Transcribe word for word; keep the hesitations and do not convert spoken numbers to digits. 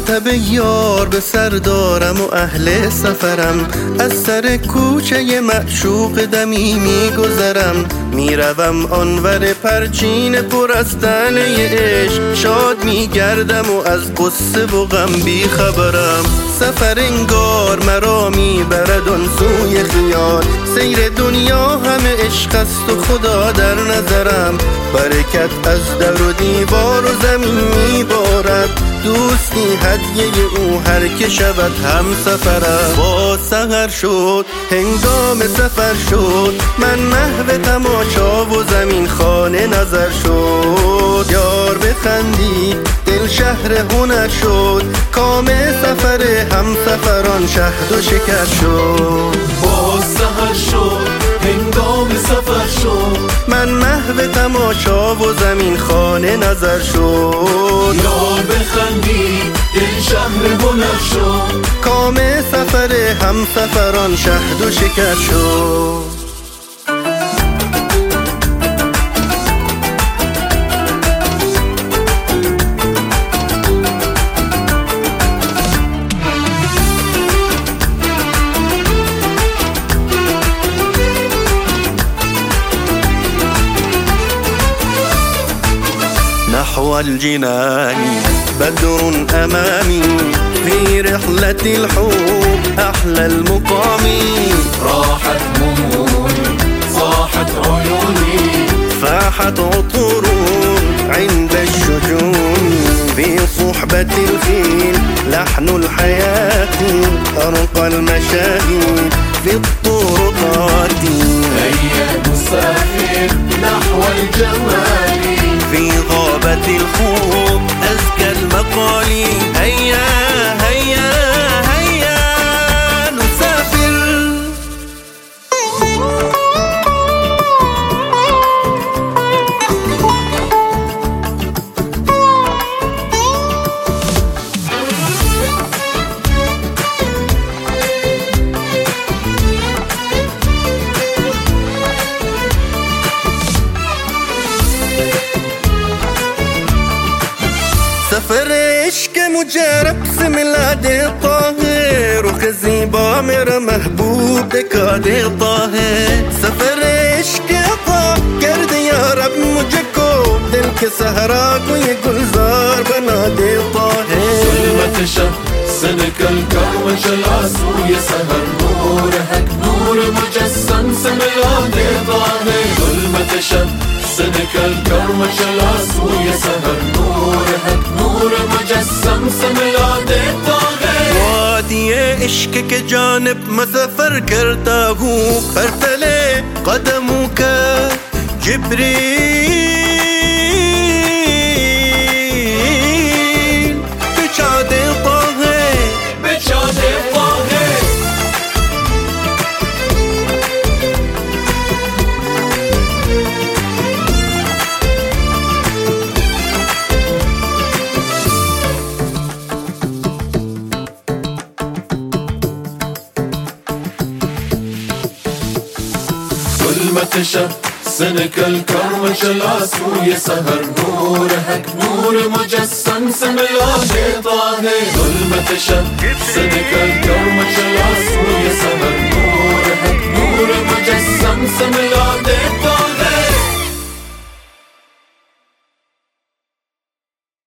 منتبه یار به سر دارم و اهل سفرم، از سر کوچه معشوق دمی میگذرم. میروم آنور پرچین پر از طعنه عشق، شاد میگردم و از قصه و غم بی خبرم. سفر انگار مرا میبرد آن سوی خیال، سیر دنیا همه عشق است و خدا در نظرم. برکت از در و دیوار و زمین میبارد، دوستی هدیه او هر که شود هم سفرم. با سحر شد هنگام سفر شد، من محو تماشا و زمین خانه نظر شد. یار بخندید دل شهر هنر شد، کام سفر هم سفران شهد و شکر شد. با سحر شد هنگام سفر شد، من محو تماشا و زمین خانه نظر شد. یار بخندید دل شهر هنر شد، کام سفر هم سفران شهد و شکر شد. نحو الجنان بدر أمامي، في رحلة الحب أحلى المقام. راحت همومي صاحت عيوني، فاحت عطور عند الشجون. في صحبة الخيل لحن الحياة، أرقى المشاهد في الطرقات. هيا نسافر نحو الجمال، في غابة الخوف أزكى المقال. هيا هيا هيا نسافر. سفر عشق مجرب سے ملا دیتا ہے، رخ زیبا میرا محبوب دکھا دیتا ہے. سفر عشق عطا کر دیا رب مجھ کو، دل کے صحرا کو یہ گلزار بنا دیتا ہے. ظلمت شب سنك الكرم جلا سوی سهر نورك نور مجسم سملا دیتا ہے. ظلمت شب سنك الكرم جلا سوی سهر نورك نور مجسم سملا دیتا ہے. وادی عشق کے جانب میں سفر کرتا ہوں، پر تلے قدموں کا جبریل بچھا دیتا ہے بچھا دیتا ہے. ظلمت شب سنك الكرم جلا سوی سهر نورك نور مجسم سملا دیتا ہے. ظلمت شب سنك الكرم جلا سوی سهر